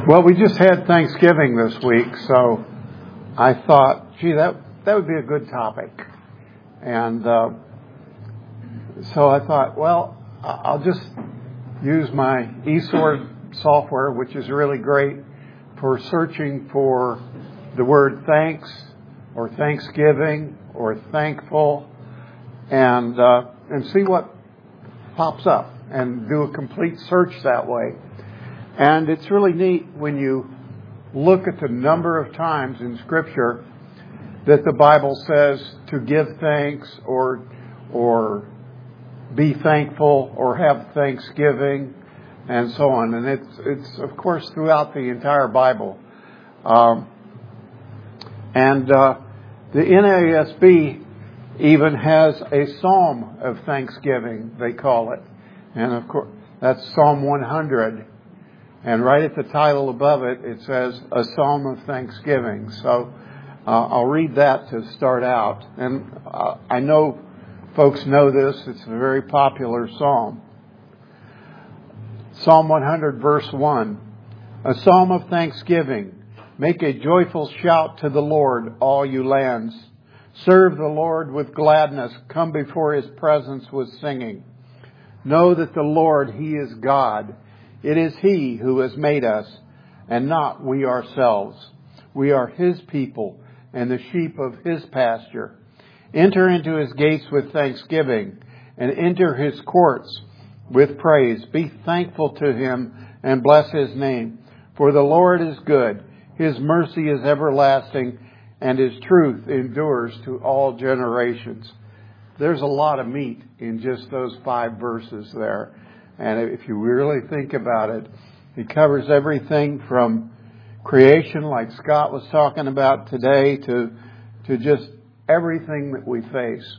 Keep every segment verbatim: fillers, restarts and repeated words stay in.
Well, we just had Thanksgiving this week, so I thought, gee, that that would be a good topic. And uh, so I thought, well, I'll just use my eSword software, which is really great for searching for the word thanks or Thanksgiving or thankful, and uh, and see what pops up and do a complete search that way. And it's really neat when you look at the number of times in Scripture that the Bible says to give thanks or or be thankful or have thanksgiving and so on. And it's, it's of course, throughout the entire Bible. Um, and uh, the N A S B even has a psalm of thanksgiving, they call it. And of course, that's Psalm one hundred. And right at the title above it, it says, A Psalm of Thanksgiving. So uh, I'll read that to start out. And uh, I know folks know this. It's a very popular psalm. Psalm one hundred, verse one. A psalm of thanksgiving. Make a joyful shout to the Lord, all you lands. Serve the Lord with gladness. Come before His presence with singing. Know that the Lord, He is God. It is He who has made us, and not we ourselves. We are His people and the sheep of His pasture. Enter into His gates with thanksgiving, and enter His courts with praise. Be thankful to Him and bless His name. For the Lord is good. His mercy is everlasting, and His truth endures to all generations. There's a lot of meat in just those five verses there. And if you really think about it, it covers everything from creation, like Scott was talking about today, to to just everything that we face.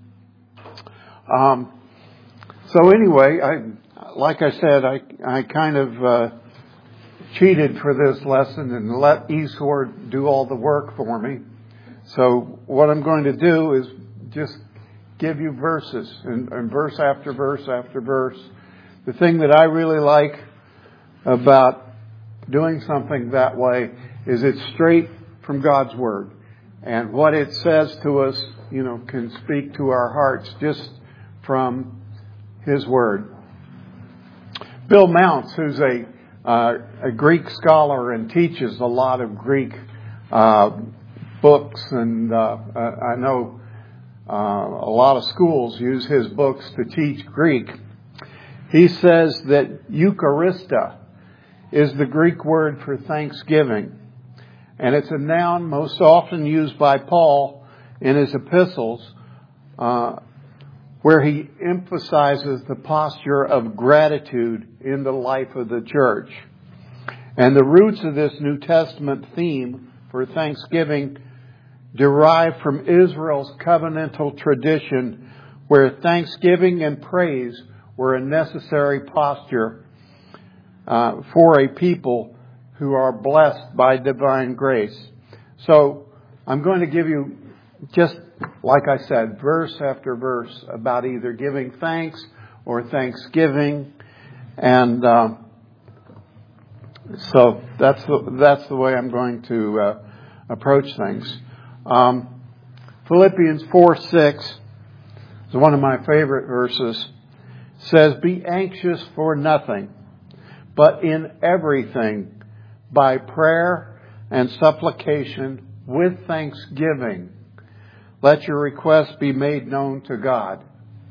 Um, so anyway, I like I said, I I kind of uh, cheated for this lesson and let eSword do all the work for me. So what I'm going to do is just give you verses, and, and verse after verse after verse. The thing that I really like about doing something that way is it's straight from God's Word. And what it says to us, you know, can speak to our hearts just from His Word. Bill Mounts, who's a, uh, a Greek scholar and teaches a lot of Greek uh, books, and uh, I know uh, a lot of schools use his books to teach Greek. He says that Eucharista is the Greek word for thanksgiving. And it's a noun most often used by Paul in his epistles, uh, where he emphasizes the posture of gratitude in the life of the church. And the roots of this New Testament theme for thanksgiving derive from Israel's covenantal tradition, where thanksgiving and praise were a necessary posture uh, for a people who are blessed by divine grace. So I'm going to give you, just like I said, verse after verse about either giving thanks or thanksgiving. And uh, so that's the, that's the way I'm going to uh, approach things. Um, Philippians four six is one of my favorite verses. Says, be anxious for nothing, but in everything, by prayer and supplication with thanksgiving, let your requests be made known to God.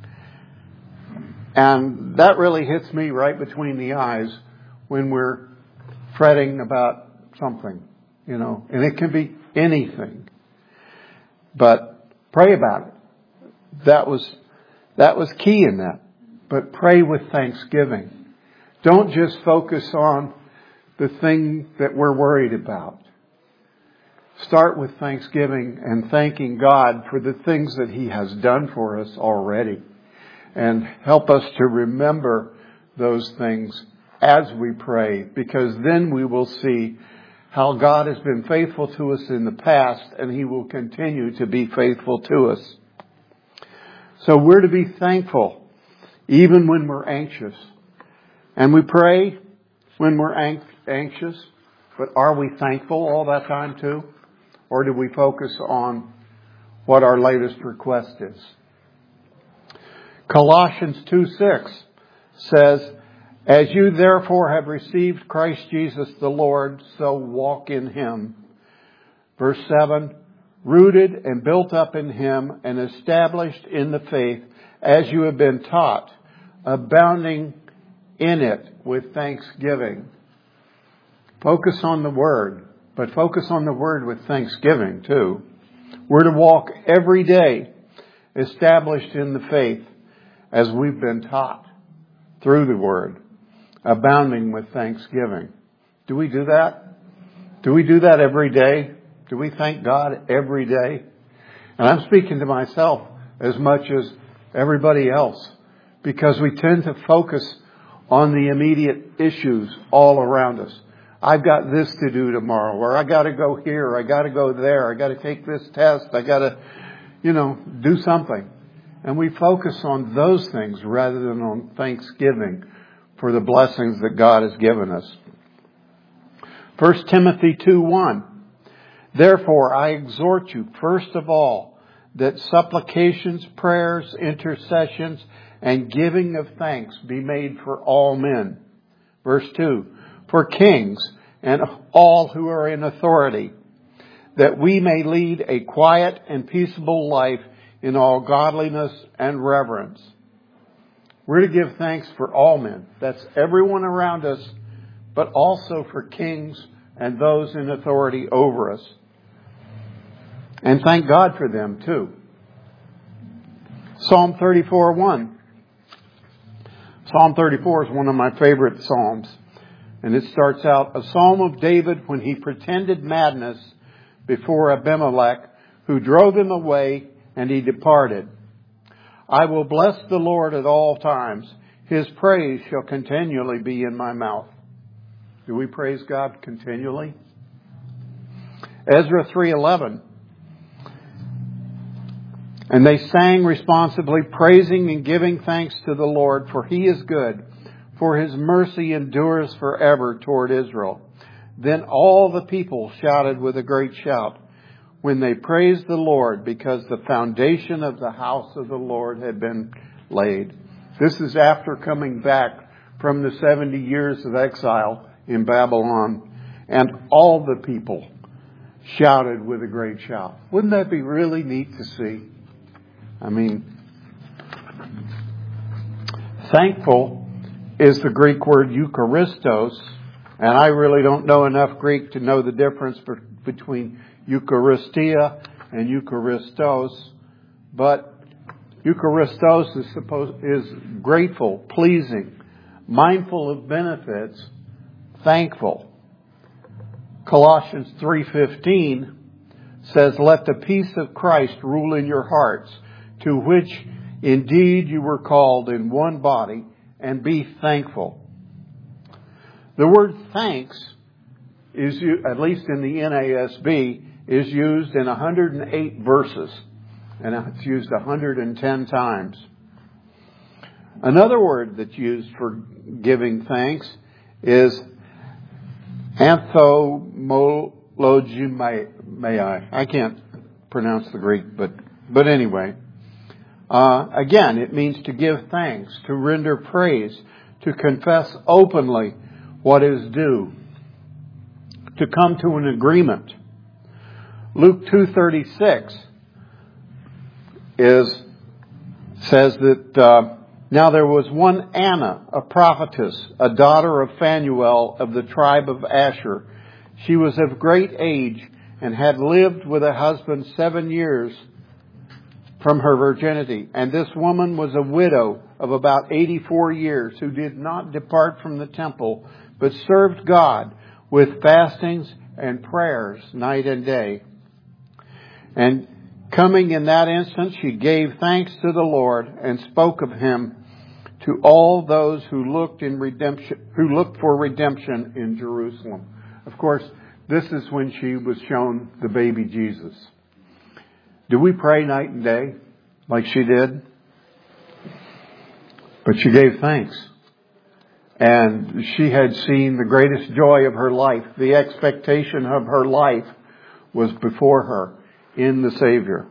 And that really hits me right between the eyes when we're fretting about something, you know, and it can be anything. But pray about it. That was, that was key in that. But pray with thanksgiving. Don't just focus on the thing that we're worried about. Start with thanksgiving and thanking God for the things that He has done for us already. And help us to remember those things as we pray, because then we will see how God has been faithful to us in the past, and He will continue to be faithful to us. So we're to be thankful even when we're anxious. And we pray when we're anxious But are we thankful all that time too? Or do we focus on what our latest request is? Colossians two six says, as you therefore have received Christ Jesus the Lord, so walk in Him. Verse seven, rooted and built up in Him and established in the faith as you have been taught, abounding in it with thanksgiving. Focus on the Word, but focus on the Word with thanksgiving too. We're to walk every day established in the faith as we've been taught through the Word, abounding with thanksgiving. Do we do that? Do we do that every day? Do we thank God every day? And I'm speaking to myself as much as everybody else, because we tend to focus on the immediate issues all around us. I've got this to do tomorrow, or I got to go here, I got to go there, I got to take this test, I got to, you know, do something. And we focus on those things rather than on thanksgiving for the blessings that God has given us. First Timothy two one. Therefore, I exhort you, first of all, that supplications, prayers, intercessions, and giving of thanks be made for all men. Verse two, for kings and all who are in authority, that we may lead a quiet and peaceable life in all godliness and reverence. We're to give thanks for all men. That's everyone around us, but also for kings and those in authority over us. And thank God for them too. Psalm thirty-four one. Psalm thirty-four is one of my favorite psalms. And it starts out, a psalm of David when he pretended madness before Abimelech, who drove him away, and he departed. I will bless the Lord at all times. His praise shall continually be in my mouth. Do we praise God continually? Ezra three eleven. And they sang responsibly, praising and giving thanks to the Lord, for He is good, for His mercy endures forever toward Israel. Then all the people shouted with a great shout when they praised the Lord, because the foundation of the house of the Lord had been laid. This is after coming back from the seventy years of exile in Babylon, and all the people shouted with a great shout. Wouldn't that be really neat to see? I mean, thankful is the Greek word Eucharistos, and I really don't know enough Greek to know the difference between Eucharistia and Eucharistos, but Eucharistos is supposed is grateful, pleasing, mindful of benefits, thankful. Colossians three fifteen says, "Let the peace of Christ rule in your hearts, to which indeed you were called in one body, and be thankful." The word thanks is, at least in the N A S B, is used in one hundred eight verses, and it's used one hundred ten times. Another word that's used for giving thanks is anthomologimai. I can't pronounce the Greek, but but anyway. Uh, again, it means to give thanks, to render praise, to confess openly what is due, to come to an agreement. Luke two thirty-six is says that uh, now there was one Anna, a prophetess, a daughter of Phanuel of the tribe of Asher. She was of great age and had lived with a husband seven years from her virginity. And this woman was a widow of about eighty-four years, who did not depart from the temple, but served God with fastings and prayers night and day. And coming in that instant, she gave thanks to the Lord and spoke of Him to all those who looked in redemption, who looked for redemption in Jerusalem. Of course, this is when she was shown the baby Jesus. Do we pray night and day like she did? But she gave thanks. And she had seen the greatest joy of her life. The expectation of her life was before her in the Savior.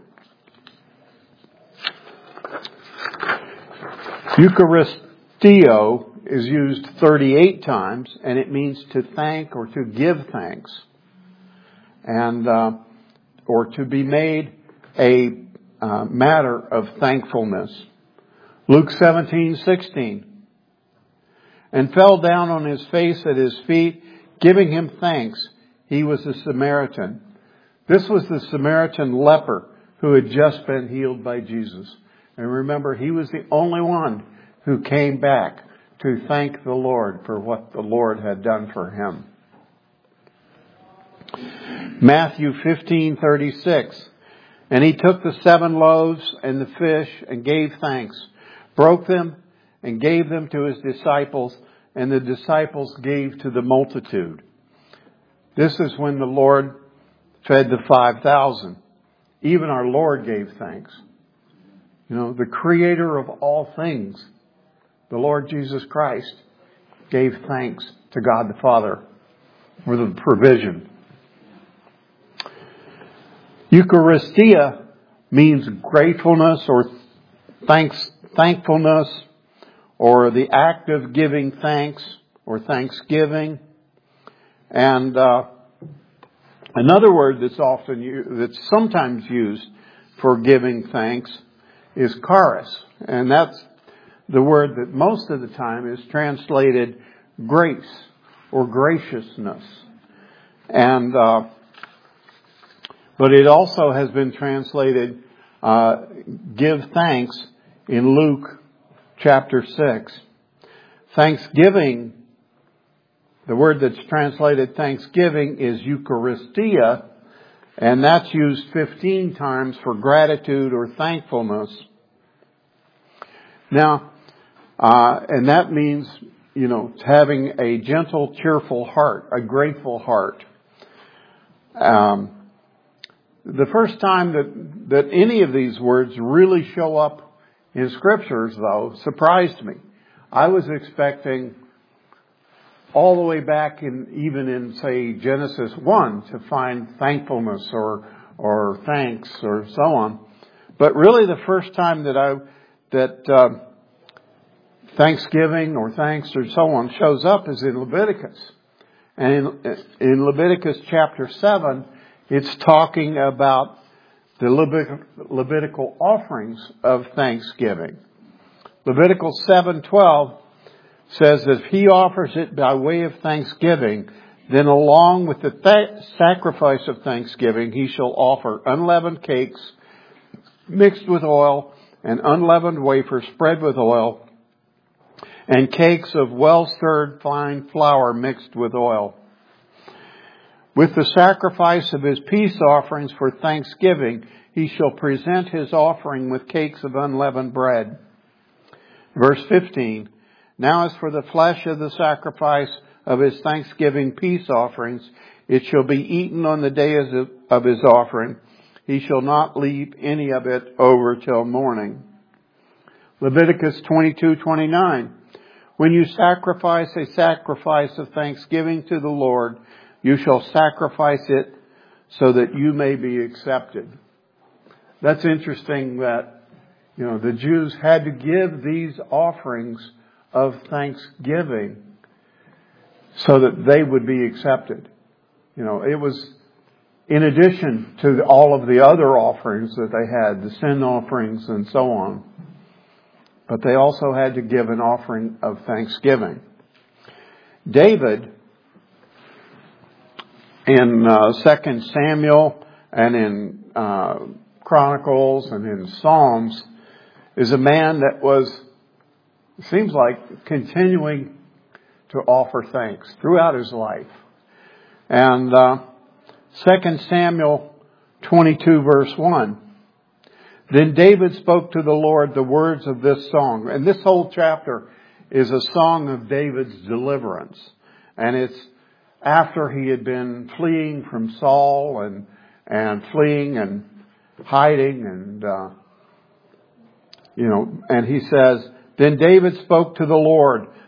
Eucharistio is used thirty-eight times, and it means to thank or to give thanks, and uh, or to be made a uh, matter of thankfulness. Luke seventeen sixteen. And fell down on his face at his feet, giving him thanks. He was a Samaritan. This was the Samaritan leper who had just been healed by Jesus. And remember, he was the only one who came back to thank the Lord for what the Lord had done for him. Matthew fifteen thirty-six. And he took the seven loaves and the fish and gave thanks, broke them, and gave them to his disciples, and the disciples gave to the multitude. This is when the Lord fed the five thousand. Even our Lord gave thanks. You know, the Creator of all things, the Lord Jesus Christ, gave thanks to God the Father for the provision. Eucharistia means gratefulness or thanks, thankfulness, or the act of giving thanks or thanksgiving. And uh, another word that's often used, that's sometimes used for giving thanks is charis. And that's the word that most of the time is translated grace or graciousness. And uh, but it also has been translated uh, give thanks in Luke chapter six. Thanksgiving, the word that's translated thanksgiving is Eucharistia, and that's used fifteen times for gratitude or thankfulness. Now, uh, and that means, you know, having a gentle, cheerful heart, a grateful heart. Um, the first time that, that any of these words really show up in scriptures, though, surprised me. I was expecting all the way back in, even in, say, Genesis one, to find thankfulness or, or thanks or so on. But really the first time that I, that, uh, thanksgiving or thanks or so on shows up is in Leviticus. And in, in Leviticus chapter seven, it's talking about the Levitical offerings of thanksgiving. Leviticus seven twelve says that if he offers it by way of thanksgiving, then along with the th- sacrifice of thanksgiving, he shall offer unleavened cakes mixed with oil and unleavened wafers spread with oil and cakes of well-stirred fine flour mixed with oil. With the sacrifice of his peace offerings for thanksgiving, he shall present his offering with cakes of unleavened bread. Verse fifteen. Now as for the flesh of the sacrifice of his thanksgiving peace offerings, it shall be eaten on the day of his offering. He shall not leave any of it over till morning. Leviticus twenty-two twenty-nine. When you sacrifice a sacrifice of thanksgiving to the Lord, you shall sacrifice it so that you may be accepted. That's interesting that, you know, the Jews had to give these offerings of thanksgiving so that they would be accepted. You know, it was in addition to all of the other offerings that they had, the sin offerings and so on. But they also had to give an offering of thanksgiving. David, in uh, Second Samuel and in uh, Chronicles and in Psalms, is a man that was, it seems like, continuing to offer thanks throughout his life. And uh, Second Samuel twenty-two verse one. Then David spoke to the Lord the words of this song. And this whole chapter is a song of David's deliverance. And it's after he had been fleeing from Saul and and fleeing and hiding and, uh, you know, and he says, Then David spoke to the Lord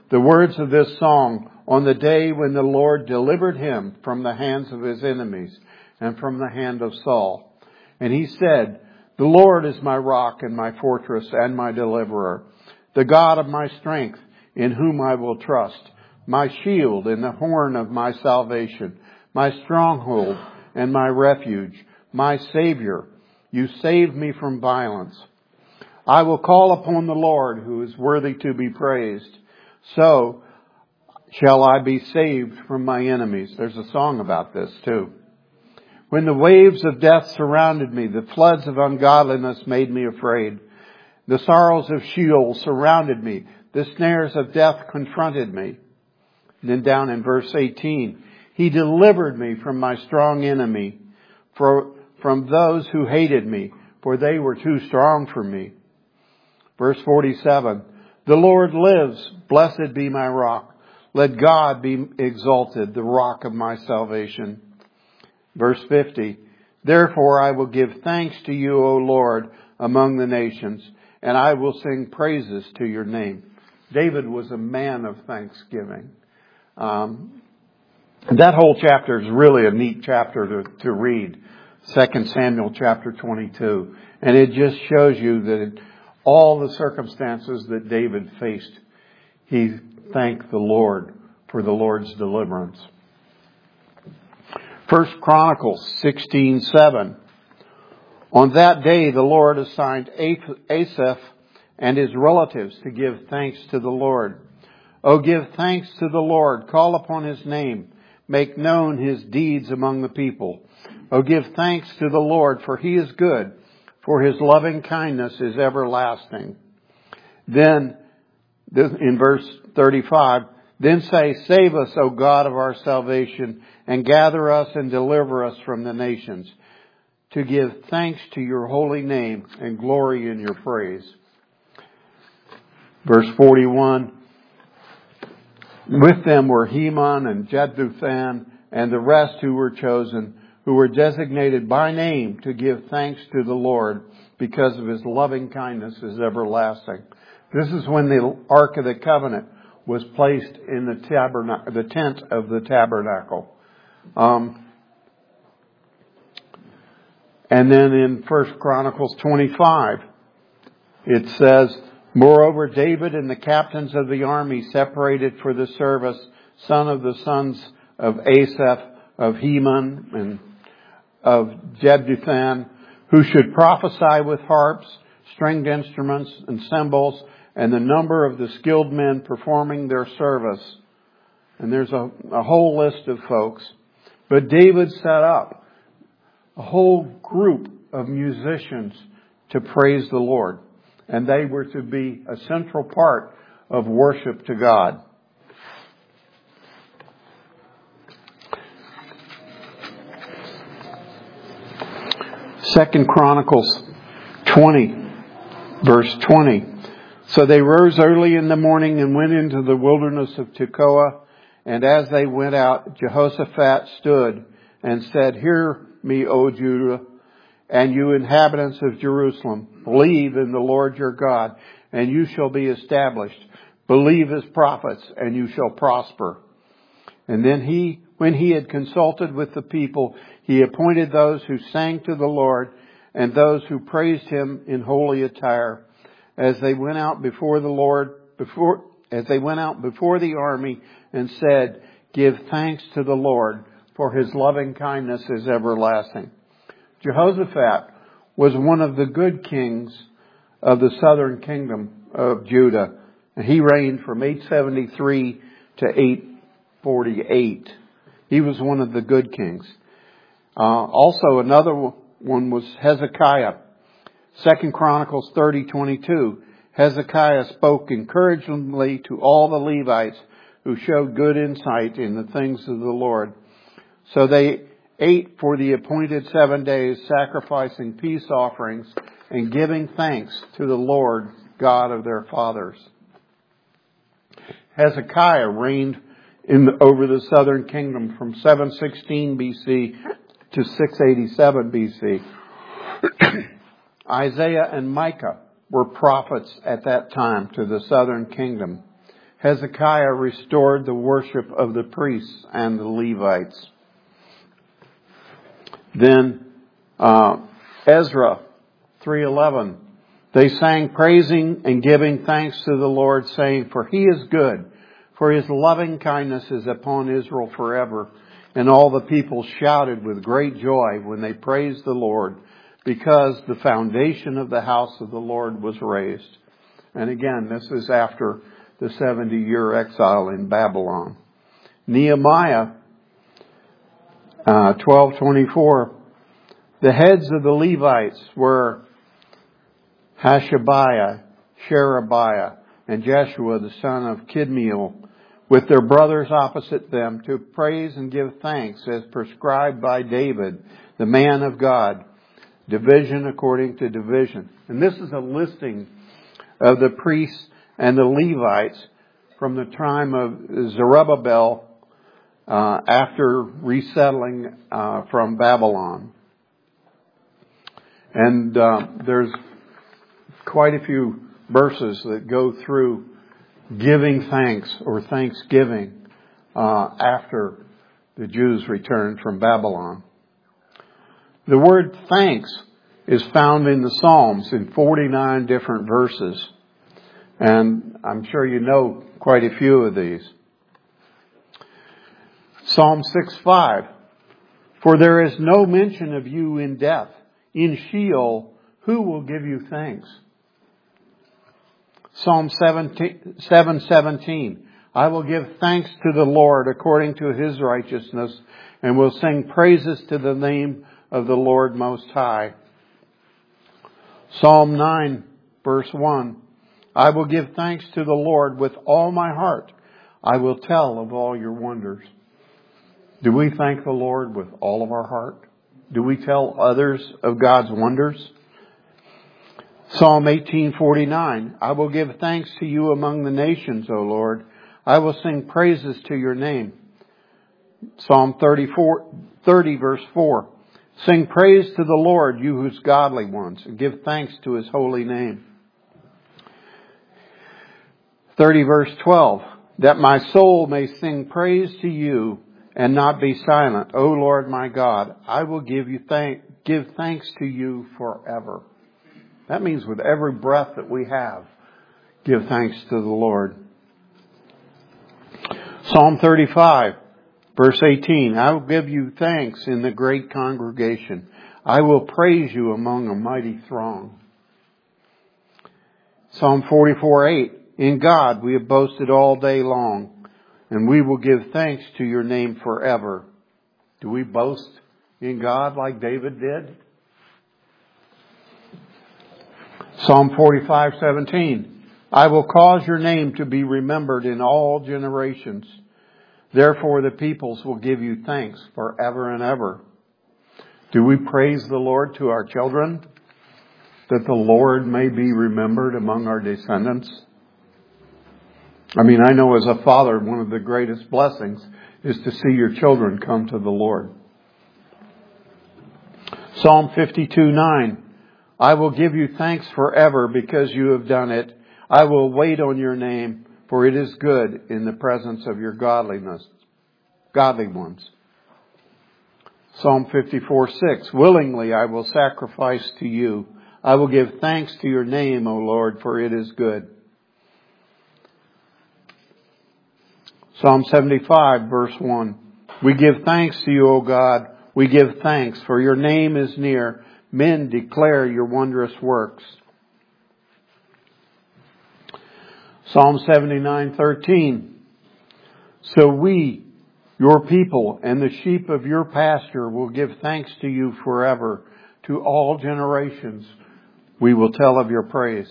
the words of this song on the day when the Lord delivered him from the hands of his enemies and from the hand of Saul. And he said, the Lord is my rock and my fortress and my deliverer, the God of my strength, in whom I will trust, my shield and the horn of my salvation, my stronghold and my refuge, my Savior. You saved me from violence. I will call upon the Lord, who is worthy to be praised. So shall I be saved from my enemies. There's a song about this too. When the waves of death surrounded me, the floods of ungodliness made me afraid. The sorrows of Sheol surrounded me. The snares of death confronted me. And then down in verse eighteen, he delivered me from my strong enemy, for, from those who hated me, for they were too strong for me. Verse forty-seven, the Lord lives, blessed be my rock. Let God be exalted, the rock of my salvation. Verse fifty, therefore I will give thanks to you, O Lord, among the nations, and I will sing praises to your name. David was a man of thanksgiving. Um, that whole chapter is really a neat chapter to, to read. Second Samuel chapter twenty-two. And it just shows you that it, all the circumstances that David faced, he thanked the Lord for the Lord's deliverance. First Chronicles sixteen seven. On that day the Lord assigned Asaph and his relatives to give thanks to the Lord. Oh, give thanks to the Lord. Call upon his name. Make known his deeds among the people. Oh, give thanks to the Lord, for he is good, for his loving kindness is everlasting. Then, in verse thirty-five, then say, save us, O God of our salvation, and gather us and deliver us from the nations, to give thanks to your holy name and glory in your praise. Verse forty-one, with them were Heman and Jeduthun and the rest who were chosen, who were designated by name to give thanks to the Lord because of his loving kindness is everlasting. This is when the Ark of the Covenant was placed in the tabernacle, the tent of the tabernacle. Um, and then in First Chronicles twenty-five, it says, moreover, David and the captains of the army separated for the service son of the sons of Asaph, of Heman, and of Jeduthun, who should prophesy with harps, stringed instruments, and cymbals, and the number of the skilled men performing their service. And there's a, a whole list of folks. But David set up a whole group of musicians to praise the Lord. And they were to be a central part of worship to God. Second Chronicles twenty, verse twenty. So they rose early in the morning and went into the wilderness of Tekoa. And as they went out, Jehoshaphat stood and said, hear me, O Judah, and you inhabitants of Jerusalem, believe in the Lord your God, and you shall be established. Believe his prophets, and you shall prosper. And then he, when he had consulted with the people, he appointed those who sang to the Lord and those who praised him in holy attire, as they went out before the Lord, before, as they went out before the army and said, give thanks to the Lord, for his loving kindness is everlasting. Jehoshaphat was one of the good kings of the southern kingdom of Judah. And he reigned from eight seventy-three to eight forty-eight. He was one of the good kings. Uh, also another one was Hezekiah. Second Chronicles thirty twenty-two. Hezekiah spoke encouragingly to all the Levites who showed good insight in the things of the Lord. So they ate for the appointed seven days, sacrificing peace offerings and giving thanks to the Lord God of their fathers. Hezekiah reigned in the, over the southern kingdom from seven sixteen B C to six eighty-seven B C. Isaiah and Micah were prophets at that time to the southern kingdom. Hezekiah restored the worship of the priests and the Levites. Then uh, Ezra three eleven. They sang praising and giving thanks to the Lord, saying, "For He is good, for His loving kindness is upon Israel forever." And all the people shouted with great joy when they praised the Lord, because the foundation of the house of the Lord was raised. And again, this is after the seventy-year exile in Babylon. Nehemiah uh, twelve twenty-four. The heads of the Levites were Hashabiah, Sherebiah, and Jeshua the son of Kidmiel, with their brothers opposite them, to praise and give thanks as prescribed by David, the man of God, division according to division. And this is a listing of the priests and the Levites from the time of Zerubbabel uh, after resettling uh, from Babylon. And uh, there's quite a few verses that go through giving thanks or thanksgiving uh, after the Jews returned from Babylon. The word thanks is found in the Psalms in forty-nine different verses. And I'm sure you know quite a few of these. Psalm six five. For there is no mention of you in death. In Sheol, who will give you thanks? Psalm seven seventeen. I will give thanks to the Lord according to His righteousness, and will sing praises to the name of the Lord Most High. Psalm nine verse one. I will give thanks to the Lord with all my heart. I will tell of all your wonders. Do we thank the Lord with all of our heart? Do we tell others of God's wonders? Psalm eighteen forty-nine. I will give thanks to you among the nations, O Lord. I will sing praises to your name. Psalm thirty-four, thirty verse four. Sing praise to the Lord, you whose godly ones, and give thanks to His holy name. thirty verse twelve. That my soul may sing praise to you and not be silent. O Lord my God, I will give you thank, give thanks to you forever. That means with every breath that we have, give thanks to the Lord. Psalm thirty-five, verse eighteen. I will give you thanks in the great congregation. I will praise you among a mighty throng. Psalm forty-four eight. In God we have boasted all day long, and we will give thanks to your name forever. Do we boast in God like David did? Psalm forty-five seventeen. I will cause your name to be remembered in all generations. Therefore the peoples will give you thanks forever and ever. Do we praise the Lord to our children, that the Lord may be remembered among our descendants? I mean, I know as a father, one of the greatest blessings is to see your children come to the Lord. Psalm fifty-two nine. I will give you thanks forever because you have done it. I will wait on your name, for it is good in the presence of your godliness, godly ones. Psalm fifty-four six. Willingly I will sacrifice to you. I will give thanks to your name, O Lord, for it is good. Psalm seventy-five verse one. We give thanks to you, O God. We give thanks, for your name is near. Men declare your wondrous works. Psalm seventy-nine thirteen. So we, your people, and the sheep of your pasture will give thanks to you forever. To all generations we will tell of your praise.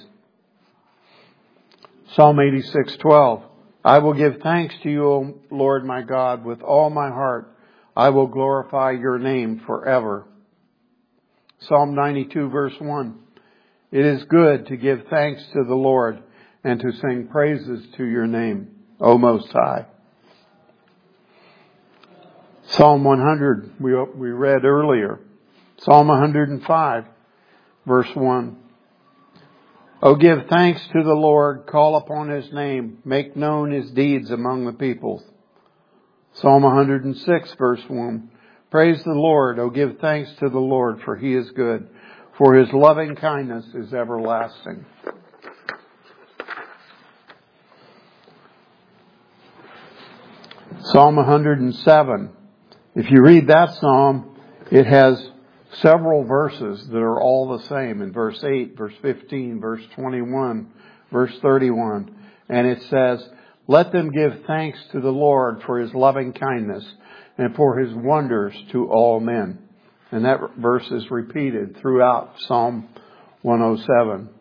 Psalm eighty-six twelve. I will give thanks to you, O Lord my God, with all my heart. I will glorify your name forever. Psalm ninety-two verse one. It is good to give thanks to the Lord and to sing praises to your name, O Most High. Psalm one hundred, we, we read earlier. Psalm one hundred five verse one. O give thanks to the Lord, call upon His name, make known His deeds among the peoples. Psalm one hundred six, verse one. Praise the Lord, O give thanks to the Lord, for He is good, for His loving kindness is everlasting. Psalm one hundred seven. If you read that psalm, it has several verses that are all the same in verse eight, verse fifteen, verse twenty-one, verse thirty-one. And it says, let them give thanks to the Lord for His loving kindness and for His wonders to all men. And that verse is repeated throughout Psalm one oh seven.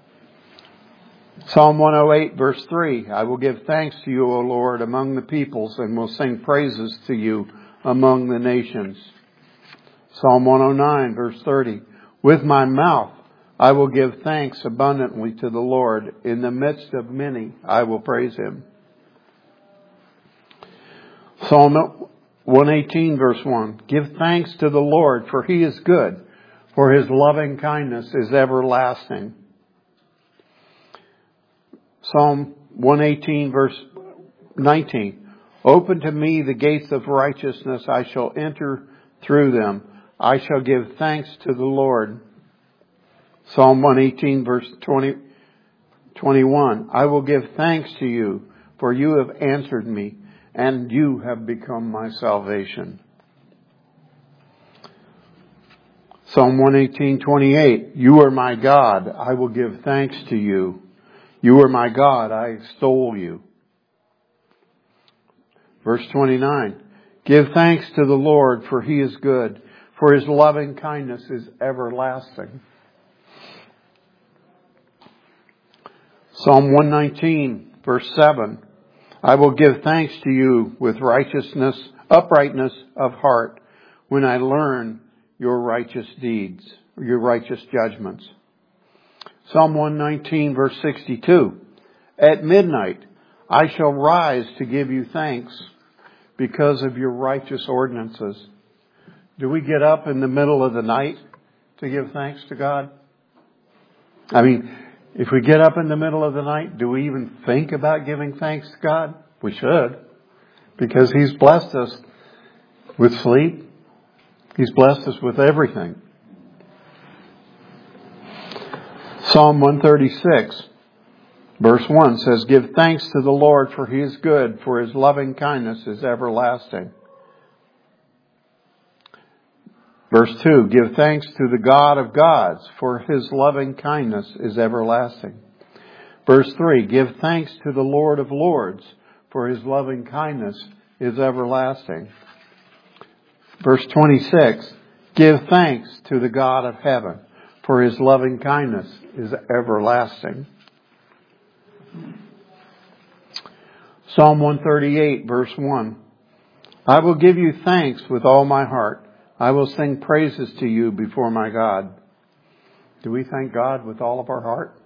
Psalm one oh eight, verse three. I will give thanks to you, O Lord, among the peoples, and will sing praises to you among the nations. Psalm one oh nine, verse thirty. With my mouth I will give thanks abundantly to the Lord. In the midst of many I will praise Him. Psalm one eighteen, verse one. Give thanks to the Lord, for He is good, for His loving kindness is everlasting. Psalm one eighteen, verse nineteen. Open to me the gates of righteousness. I shall enter through them. I shall give thanks to the Lord. Psalm one eighteen, verse twenty, twenty-one. I will give thanks to you, for you have answered me, and you have become my salvation. Psalm one eighteen, twenty-eight. You are my God. I will give thanks to you. You are my God. I extol you. Verse twenty-nine. Give thanks to the Lord, for He is good, for His loving kindness is everlasting. Psalm one nineteen, verse seven. I will give thanks to you with righteousness, uprightness of heart, when I learn your righteous deeds, your righteous judgments. Psalm one nineteen, verse sixty-two. At midnight I shall rise to give you thanks because of your righteous ordinances. Do we get up in the middle of the night to give thanks to God? I mean, if we get up in the middle of the night, do we even think about giving thanks to God? We should, because He's blessed us with sleep. He's blessed us with everything. Psalm one thirty-six, verse one says, give thanks to the Lord, for He is good, for His loving kindness is everlasting. Verse two, give thanks to the God of gods, for His loving kindness is everlasting. Verse three, give thanks to the Lord of lords, for His loving kindness is everlasting. Verse twenty-six, give thanks to the God of heaven, for His loving kindness is everlasting. Psalm one thirty-eight, verse one. I will give you thanks with all my heart. I will sing praises to you before my God. Do we thank God with all of our heart?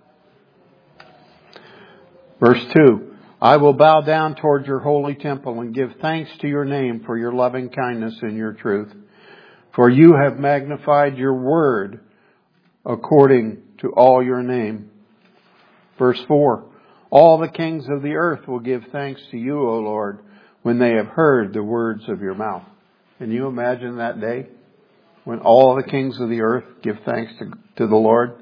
Verse two. I will bow down toward your holy temple and give thanks to your name for your loving kindness and your truth. For you have magnified your word according to all your name. Verse four. All the kings of the earth will give thanks to you, O Lord, when they have heard the words of your mouth. Can you imagine that day when all the kings of the earth give thanks to, to the Lord?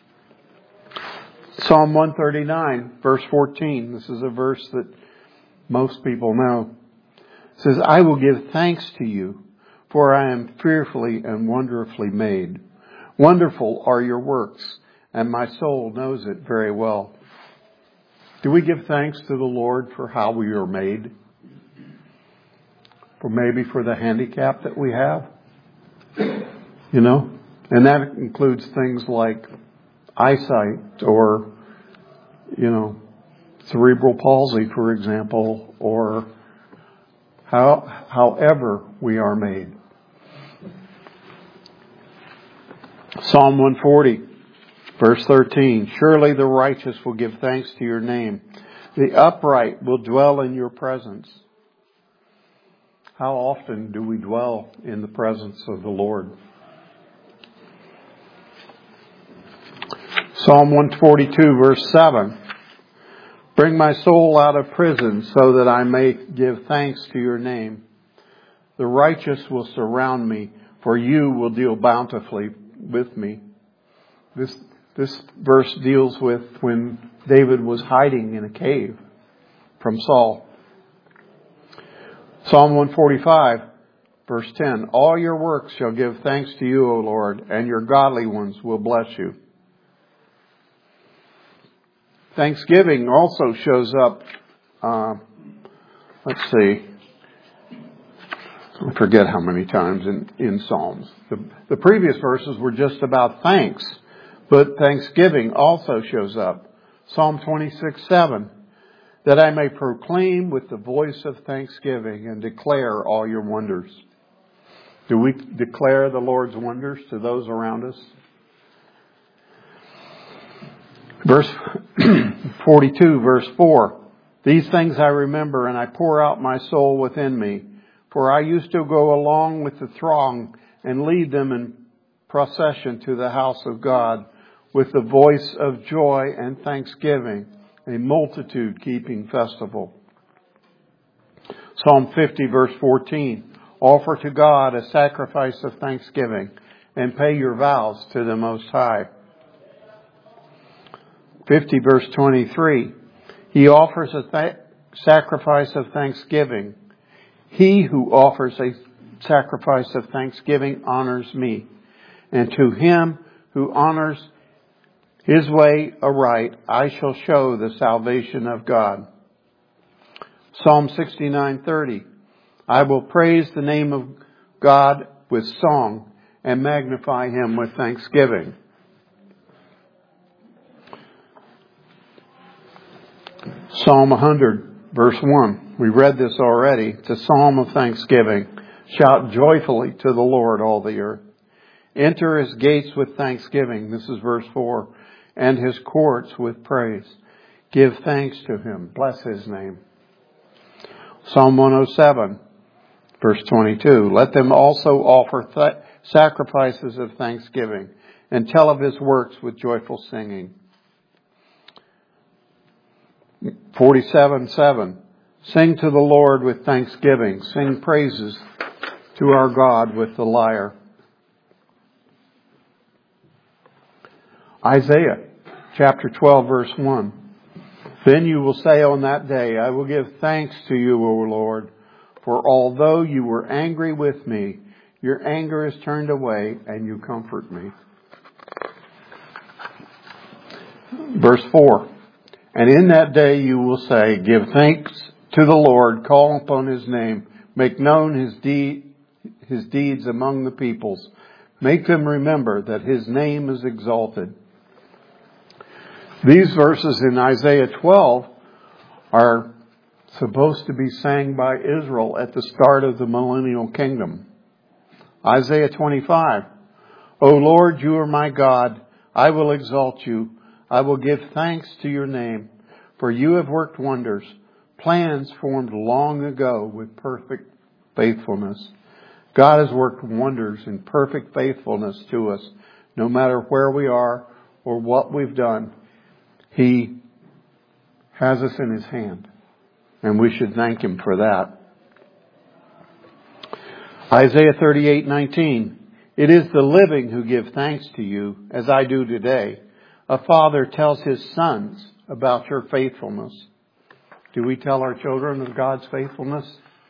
Psalm one thirty-nine, verse fourteen. This is a verse that most people know. It says, I will give thanks to you, for I am fearfully and wonderfully made. Wonderful are your works, and my soul knows it very well. Do we give thanks to the Lord for how we are made? Or maybe for the handicap that we have? You know? And that includes things like eyesight or, you know, cerebral palsy, for example, or how, however we are made. Psalm one forty, verse thirteen. Surely the righteous will give thanks to your name. The upright will dwell in your presence. How often do we dwell in the presence of the Lord? Psalm one forty-two, verse seven. Bring my soul out of prison so that I may give thanks to your name. The righteous will surround me, for you will deal bountifully with me. This, this verse deals with when David was hiding in a cave from Saul. Psalm one forty-five, verse ten. All your works shall give thanks to you, O Lord, and your godly ones will bless you. Thanksgiving also shows up, uh, let's see, I forget how many times in, in Psalms. The, the previous verses were just about thanks, but Thanksgiving also shows up. Psalm twenty-six, seven. That I may proclaim with the voice of thanksgiving and declare all your wonders. Do we declare the Lord's wonders to those around us? Verse forty-two, verse four. These things I remember, and I pour out my soul within me. For I used to go along with the throng and lead them in procession to the house of God with the voice of joy and thanksgiving, a multitude keeping festival. Psalm fifty, verse fourteen. Offer to God a sacrifice of thanksgiving and pay your vows to the Most High. fifty, verse twenty-three. He offers a th- sacrifice of thanksgiving. He who offers a sacrifice of thanksgiving honors me. And to him who honors his way aright, I shall show the salvation of God. Psalm sixty-nine, thirty. I will praise the name of God with song and magnify him with thanksgiving. Psalm one hundred, verse one. We read this already. It's a psalm of thanksgiving. Shout joyfully to the Lord, all the earth. Enter his gates with thanksgiving. This is verse four. And his courts with praise. Give thanks to him. Bless his name. Psalm one oh seven, verse twenty-two. Let them also offer th- sacrifices of thanksgiving and tell of his works with joyful singing. forty-seven, seven. Sing to the Lord with thanksgiving. Sing praises to our God with the lyre. Isaiah chapter twelve, verse one. Then you will say on that day, I will give thanks to you, O Lord, for although you were angry with me, your anger is turned away and you comfort me. Verse four. And in that day you will say, give thanks to the Lord, call upon his name, make known his deed, his deeds among the peoples. Make them remember that his name is exalted. These verses in Isaiah twelve are supposed to be sang by Israel at the start of the millennial kingdom. Isaiah twenty-five. O Lord, you are my God. I will exalt you. I will give thanks to your name, for you have worked wonders, plans formed long ago with perfect faithfulness. God has worked wonders in perfect faithfulness to us, no matter where we are or what we've done. He has us in his hand, and we should thank him for that. Isaiah thirty-eight, nineteen. It is the living who give thanks to you, as I do today. A father tells his sons about your faithfulness. Do we tell our children of God's faithfulness?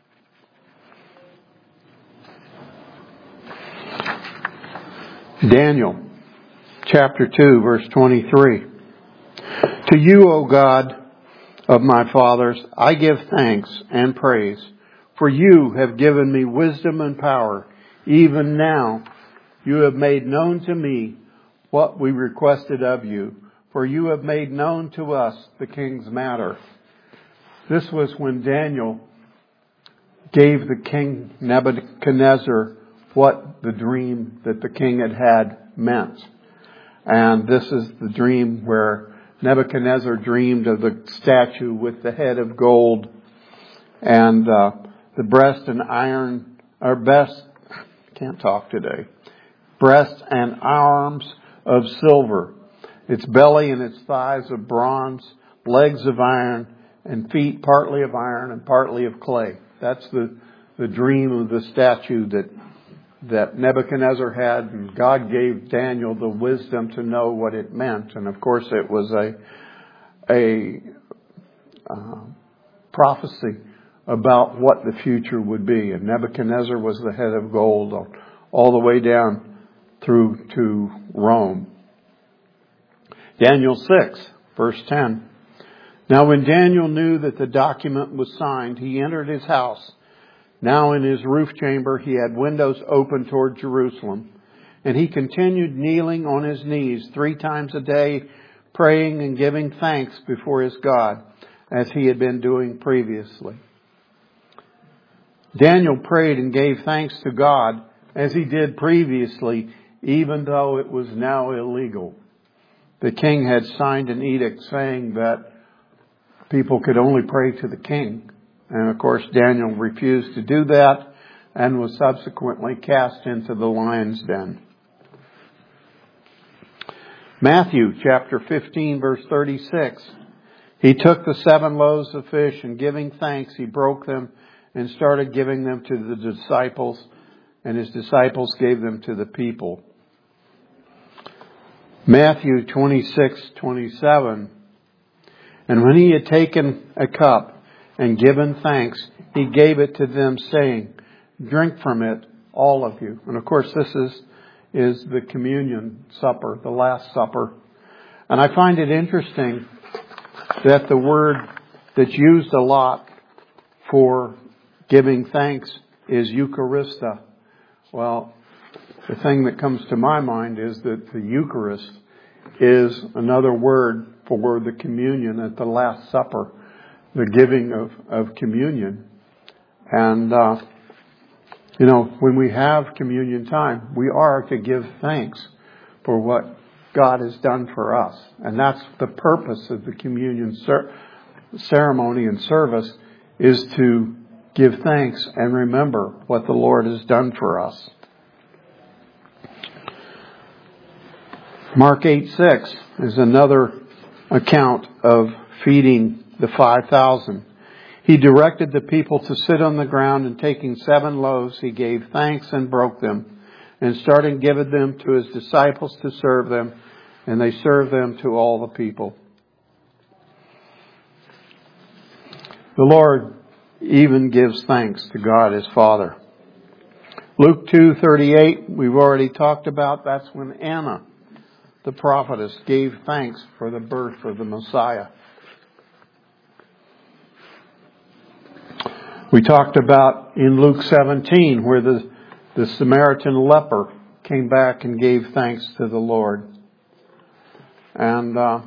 Daniel chapter two, verse twenty-three. To you, O God of my fathers, I give thanks and praise, for you have given me wisdom and power. Even now you have made known to me what we requested of you, for you have made known to us the king's matter. This was when Daniel gave the king Nebuchadnezzar what the dream that the king had had meant. And this is the dream where Nebuchadnezzar dreamed of the statue with the head of gold and uh, the breast and iron, or best, can't talk today, breast and arms of silver, its belly and its thighs of bronze, legs of iron, and feet partly of iron and partly of clay. That's the, the dream of the statue that, that Nebuchadnezzar had, and God gave Daniel the wisdom to know what it meant. And of course it was a, a uh, prophecy about what the future would be. And Nebuchadnezzar was the head of gold all, all the way down through to Rome. Daniel six, verse ten. Now when Daniel knew that the document was signed, he entered his house. Now in his roof chamber he had windows open toward Jerusalem. And he continued kneeling on his knees three times a day, praying and giving thanks before his God, as he had been doing previously. Daniel prayed and gave thanks to God as he did previously, even though it was now illegal. The king had signed an edict saying that people could only pray to the king. And of course, Daniel refused to do that and was subsequently cast into the lion's den. Matthew chapter fifteen, verse thirty-six. He took the seven loaves of fish, and giving thanks, he broke them and started giving them to the disciples, and his disciples gave them to the people. Matthew twenty-six, twenty-seven. And when he had taken a cup and given thanks, he gave it to them, saying, "Drink from it, all of you." And of course, this is, is the communion supper, the Last Supper. And I find it interesting that the word that's used a lot for giving thanks is Eucharista. Well, the thing that comes to my mind is that the Eucharist is another word for the communion at the Last Supper, the giving of, of communion. And, uh, you know, when we have communion time, we are to give thanks for what God has done for us. And that's the purpose of the communion cer- ceremony and service, is to give thanks and remember what the Lord has done for us. Mark eight six is another account of feeding the five thousand. He directed the people to sit on the ground, and taking seven loaves, he gave thanks and broke them, and starting giving them to his disciples to serve them, and they served them to all the people. The Lord even gives thanks to God his Father. Luke two thirty-eight, we've already talked about. That's when Anna, the prophetess, gave thanks for the birth of the Messiah. We talked about in Luke seventeen where the, the Samaritan leper came back and gave thanks to the Lord. And uh,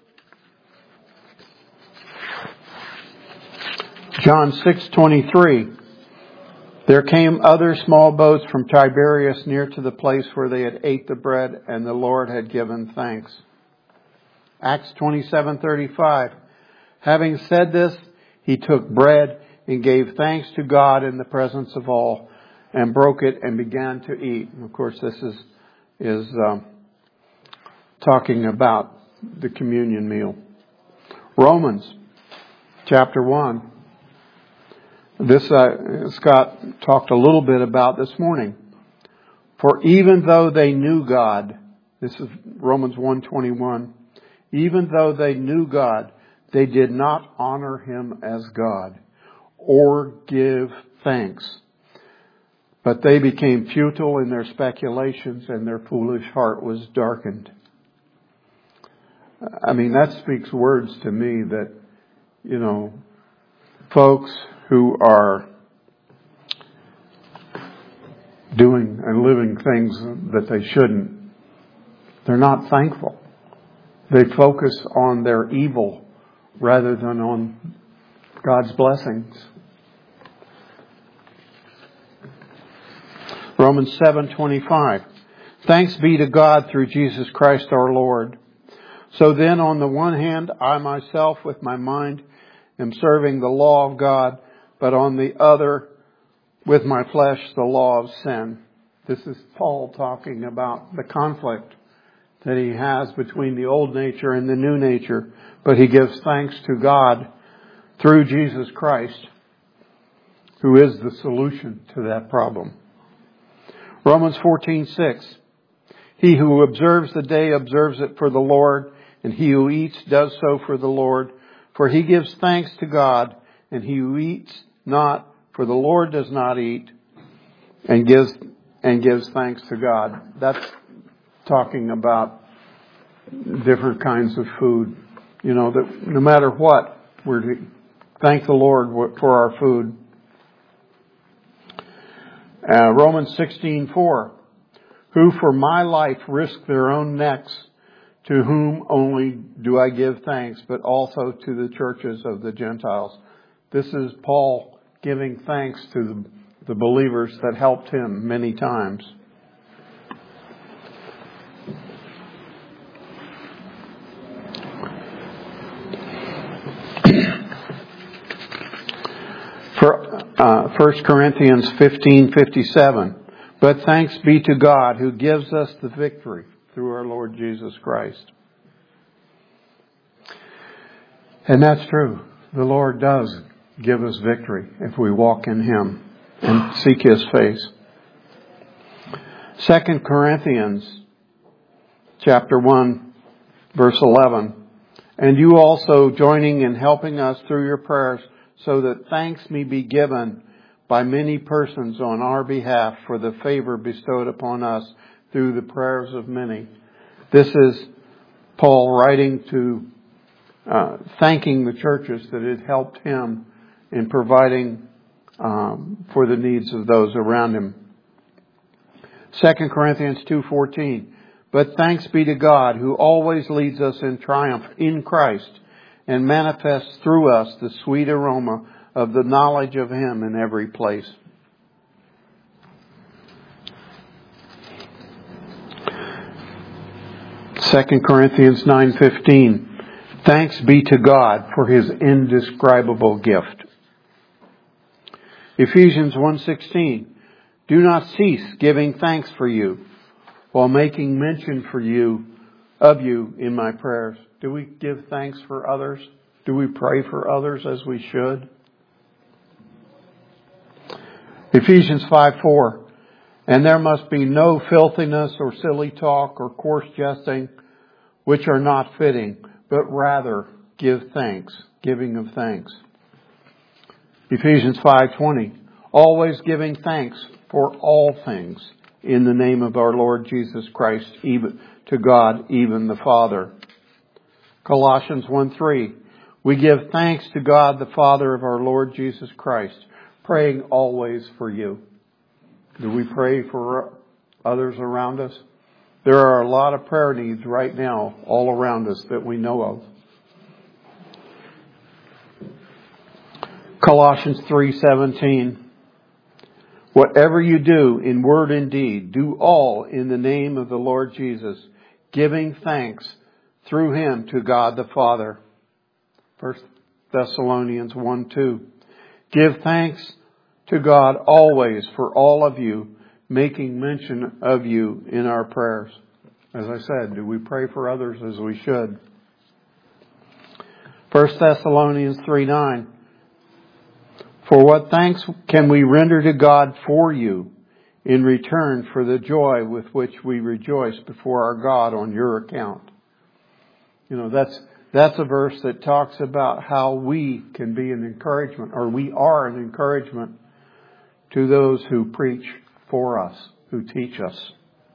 John six twenty-three, there came other small boats from Tiberias near to the place where they had ate the bread, and the Lord had given thanks. Acts twenty-seven thirty-five, having said this, he took bread and gave thanks to God in the presence of all, and broke it and began to eat. And of course, this is is um, talking about the communion meal. Romans chapter one. This uh, Scott talked a little bit about this morning. For even though they knew God, this is Romans one twenty-one, even though they knew God, they did not honor him as God or give thanks. But they became futile in their speculations, and their foolish heart was darkened. I mean, that speaks words to me that, you know, folks who are doing and living things that they shouldn't, they're not thankful. They focus on their evil rather than on God's blessings. Romans seven twenty-five. Thanks be to God through Jesus Christ our Lord. So then, on the one hand, I myself with my mind am serving the law of God, but on the other, with my flesh, the law of sin. This is Paul talking about the conflict that he has between the old nature and the new nature, but he gives thanks to God through Jesus Christ, who is the solution to that problem. Romans fourteen six. He who observes the day observes it for the Lord, and he who eats does so for the Lord. For he gives thanks to God, and he who eats not, for the Lord does not eat, and gives and gives thanks to God. That's talking about different kinds of food. You know, that no matter what, we're to thank the Lord for our food. Uh, Romans sixteen four. Who for my life risk their own necks, to whom only do I give thanks, but also to the churches of the Gentiles. This is Paul giving thanks to the, the believers that helped him many times. For uh, First Corinthians fifteen fifty-seven. But thanks be to God who gives us the victory through our Lord Jesus Christ. And that's true. The Lord does give us victory if we walk in Him and seek His face. Second Corinthians chapter one, verse eleven. And you also joining in helping us through your prayers, so that thanks may be given by many persons on our behalf for the favor bestowed upon us through the prayers of many. This is Paul writing to, uh, thanking the churches that had helped him in providing um, for the needs of those around him. Second Corinthians two fourteen. But thanks be to God who always leads us in triumph in Christ and manifests through us the sweet aroma of the knowledge of Him in every place. Second Corinthians nine fifteen. Thanks be to God for His indescribable gift. Ephesians one sixteen. Do not cease giving thanks for you, while making mention for you of you in my prayers. Do we give thanks for others? Do we pray for others as we should? Ephesians five four. And there must be no filthiness or silly talk or coarse jesting, which are not fitting, but rather give thanks, giving of thanks. Ephesians five twenty. Always giving thanks for all things in the name of our Lord Jesus Christ, even to God, even the Father. Colossians one three. We give thanks to God, the Father of our Lord Jesus Christ, praying always for you. Do we pray for others around us? There are a lot of prayer needs right now all around us that we know of. Colossians three seventeen. Whatever you do in word and deed, do all in the name of the Lord Jesus, giving thanks through Him to God the Father. First Thessalonians one two. Give thanks to God always for all of you, making mention of you in our prayers. As I said, do we pray for others as we should? First Thessalonians three nine. For what thanks can we render to God for you in return for the joy with which we rejoice before our God on your account? You know, that's that's a verse that talks about how we can be an encouragement, or we are an encouragement to those who preach for us, who teach us.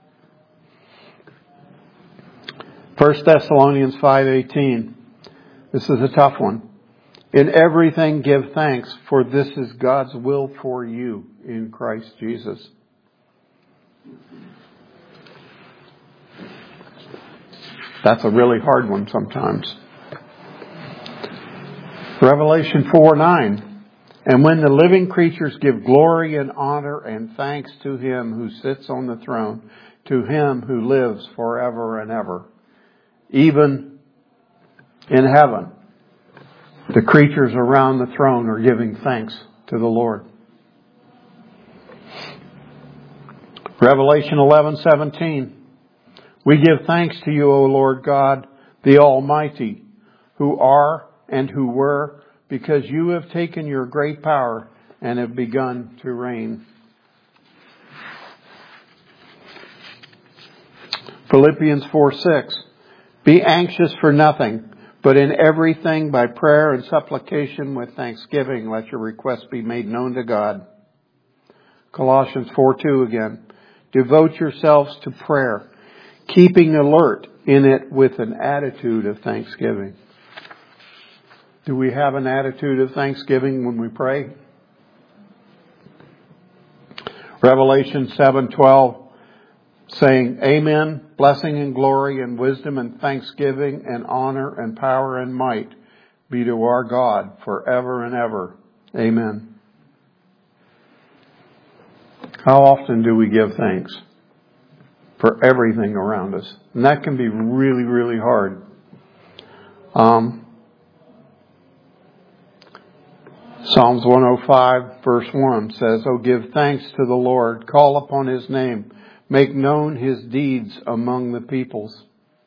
First Thessalonians five eighteen. This is a tough one. In everything give thanks, for this is God's will for you in Christ Jesus. That's a really hard one sometimes. Revelation four nine. And when the living creatures give glory and honor and thanks to Him who sits on the throne, to Him who lives forever and ever. Even in heaven, the creatures around the throne are giving thanks to the Lord. Revelation eleven seventeen. We give thanks to you, O Lord God, the Almighty, who are and who were, because you have taken your great power and have begun to reign. Philippians four six. Be anxious for nothing, but in everything by prayer and supplication with thanksgiving, let your requests be made known to God. Colossians four two again. Devote yourselves to prayer, keeping alert in it with an attitude of thanksgiving. Do we have an attitude of thanksgiving when we pray? Revelation seven twelve. Saying, Amen, blessing and glory and wisdom and thanksgiving and honor and power and might be to our God forever and ever. Amen. How often do we give thanks for everything around us? And that can be really, really hard. Um, Psalms one oh five verse one says, Oh, give thanks to the Lord, call upon His name. Make known His deeds among the peoples.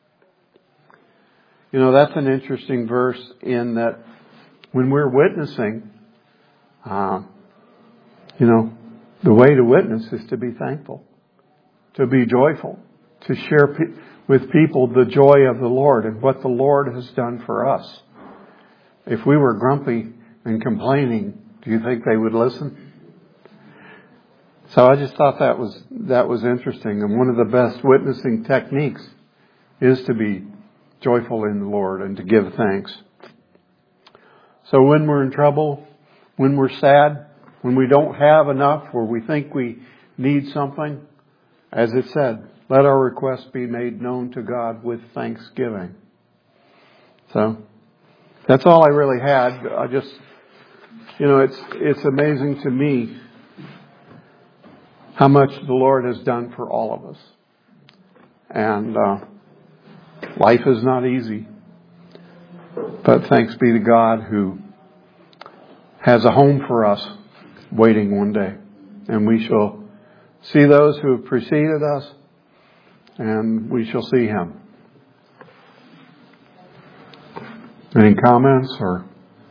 You know, that's an interesting verse in that when we're witnessing, uh, you know, the way to witness is to be thankful, to be joyful, to share pe- with people the joy of the Lord and what the Lord has done for us. If we were grumpy and complaining, do you think they would listen? So I just thought that was that was interesting. And one of the best witnessing techniques is to be joyful in the Lord and to give thanks. So when we're in trouble, when we're sad, when we don't have enough or we think we need something, as it said, let our requests be made known to God with thanksgiving. So that's all I really had. I just, you know, it's it's amazing to me how much the Lord has done for all of us. And uh, life is not easy. But thanks be to God who has a home for us waiting one day. And we shall see those who have preceded us, and we shall see Him. Any comments or...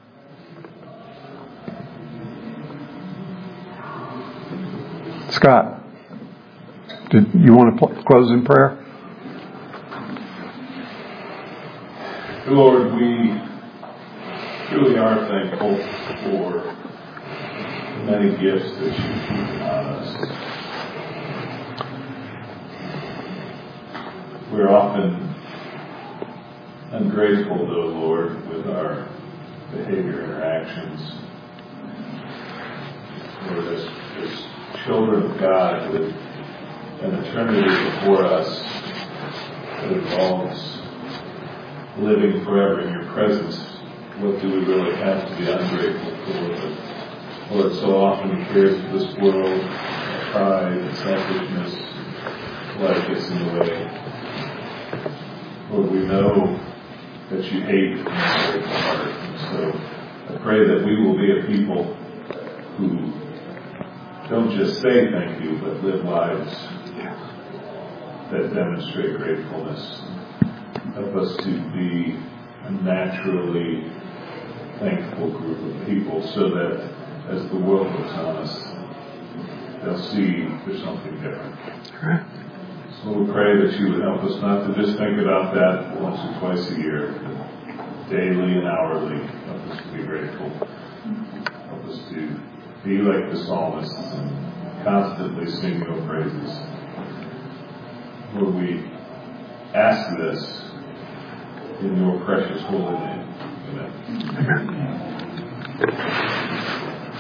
Scott, did you want to pl- close in prayer? Lord, we really are thankful for the many gifts that you've given us. We're often ungrateful, though, Lord, with our behavior interactions. Lord, as, as children of God with an eternity before us that involves living forever in your presence, what do we really have to be ungrateful for? But Lord, so often the cares of this world, pride and selfishness, life gets in the way. Lord, we know that you hate from a great heart. And so I pray that we will be a people who don't just say thank you, but live lives that demonstrate gratefulness. Help us to be a naturally thankful group of people so that as the world looks on us, they'll see there's something different. Right. So we pray that you would help us not to just think about that once or twice a year, but daily and hourly. Help us to be grateful. Help us to be like the psalmists and constantly sing your praises. Lord, we ask this in your precious holy name. Amen. Amen.